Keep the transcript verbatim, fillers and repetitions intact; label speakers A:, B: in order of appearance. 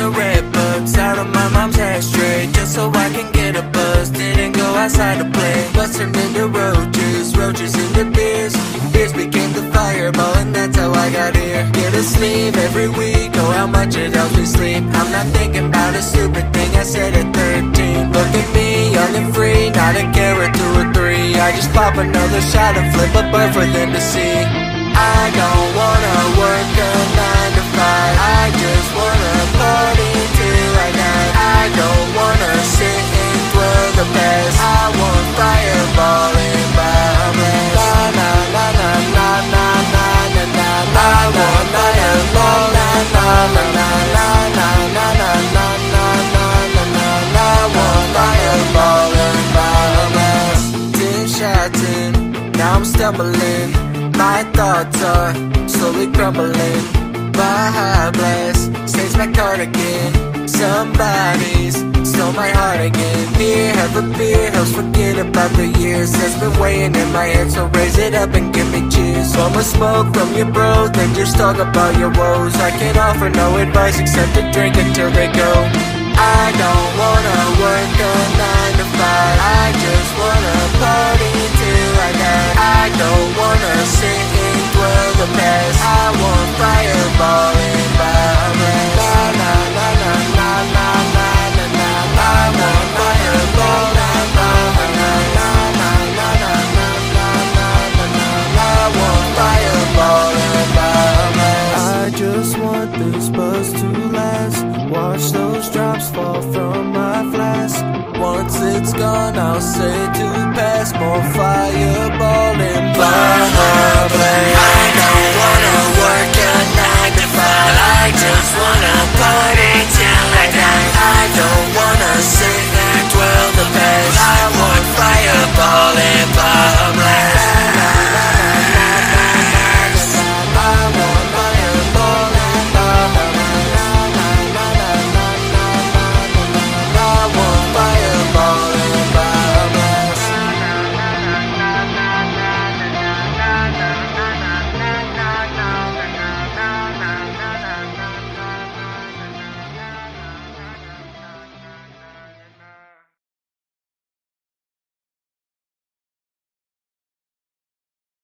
A: cigarette butts out of my mom's ashtray, just so I can get a buzz. Didn't go outside to play, bust turned into roaches, roaches into beers. Beers became the fireball, and that's how I got here. Get a sleeve every week, oh how much it helps me sleep. I'm not thinking about a stupid thing I said at thirteen. Look at me, young and free, not a carrot, two or three. I just pop another shot and flip a bird for them to see. I don't wanna work a nine to five, I just wanna party till I die. I don't wanna sit and dwell the past, I want fireball in my breast. Na na na na na na na na na na. I want fireball, na na na na na na na na na na na na na. I want fireball in my breast. Ten shots in, now I'm stumbling. My thoughts are slowly crumbling. My high blast stains my cardigan. Somebody's stole my heart again. Here, have a beer, helps forget about the years that's been weighing in my head. So raise it up and give me cheers. One more smoke from your bro, then just talk about your woes. I can't offer no advice except to drink until they go. I don't wanna work a nine to five, I just wanna party till I die. I don't wanna sit and dwell the past, I want fireball in my breast. Na na na na na na na na na. I want fireball, na na na na na na na na na na na na. I want fireball in my breast. I just want this buzz to last, watch those drops fall from my flask. Once it's gone, I'll say to pass more fireball in my blast.